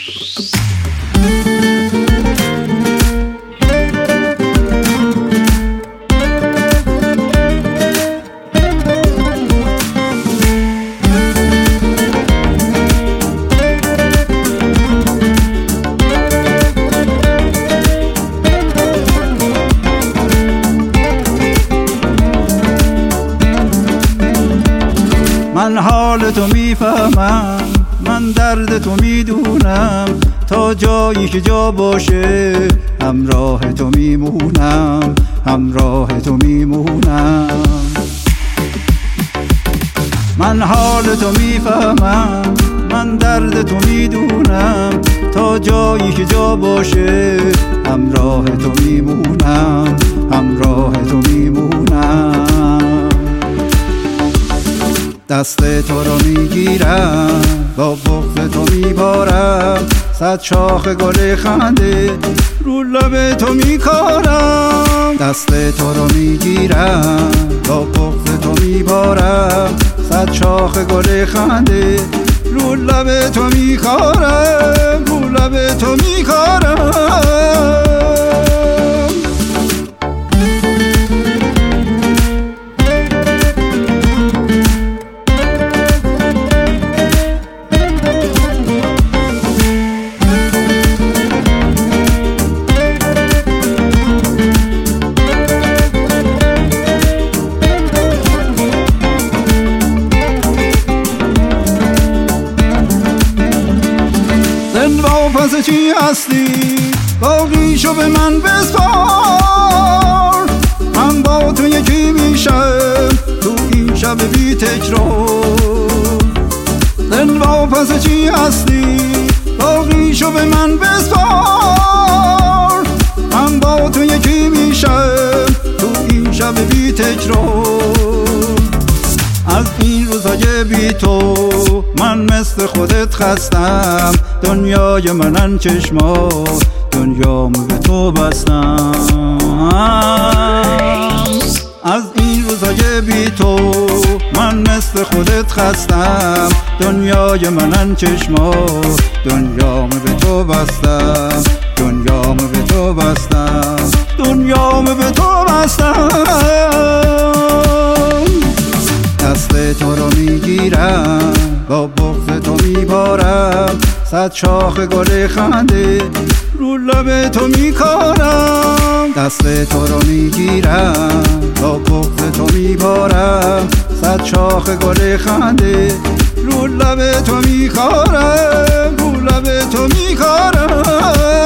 من حال تو میفهمم، من درد تو میدونم، تا جایی که جا باشه همراه تو میمونم، همراه تو میمونم. من حال تو میفهمم، من درد تو میدونم، تا جایی که جا باشه همراه تو میمونم، همراه تو میمونم. دست تو رو میگیرم، با بغض تو میبارم، صد شاخ گل خنده رو لب تو میکارم. دست تو رو میگیرم، با بغض تو میبارم، صد شاخ گل خنده رو لب تو میکارم، رو لب تو میکارم. پس چی هستی باقیشو به من بسپار، من با تو یکی میشم تو این شب بی تکرار. دلوا پس چی هستی باقیشو به من بسپار، من با تو یکی میشم تو این شب بی تکرار. از این روزای بی تو من مثل خودت خستم، دنیای منن چشما دنیامو به تو بستم. از این روزای بی تو من مثل خودت خستم، دنیای منن چشما دنیامو به تو بستم، دنیامو به تو بستم، دنیامو به تو بستم. دست تو رو میگیرم، با بغض تو میبارم، صد شاخ گل خنده رو لب تو میکارم. دست تو رو میگیرم، با بغض تو میبارم، صد شاخ گل خنده رو لب تو میکارم، رو لب تو میکارم.